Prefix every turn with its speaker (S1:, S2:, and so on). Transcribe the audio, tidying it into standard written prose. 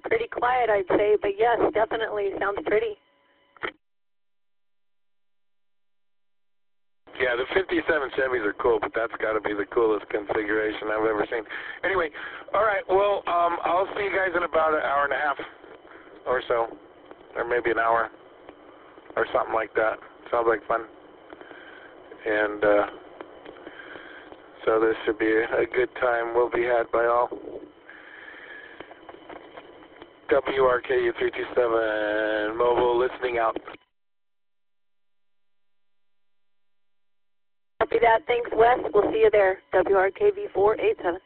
S1: pretty quiet, I'd say, but yes, definitely sounds pretty.
S2: Yeah, the 57 Chevys are cool, but that's got to be the coolest configuration I've ever seen. Anyway, all right, well, I'll see you guys in about an hour and a half or so, or maybe an hour or something like that. Sounds like fun. And so this should be a good time will be had by all. WRKU 327 mobile listening out.
S1: Copy that. Thanks, Wes. We'll see you there. WRKV 487.